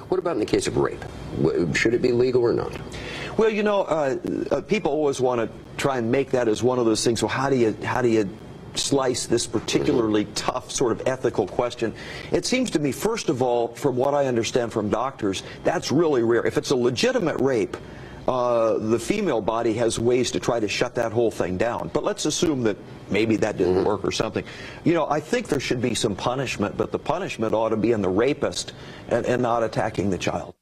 What about in the case of rape? Should it be legal or not? Well, you know, people always want to try and make that as one of those things. Well, how do you slice this particularly tough sort of ethical question? It seems to me, first of all, from what I understand from doctors, that's really rare. If it's a legitimate rape, the female body has ways to try to shut that whole thing down. But let's assume that maybe that didn't work or something. You know, I think there should be some punishment, but the punishment ought to be in the rapist and not attacking the child.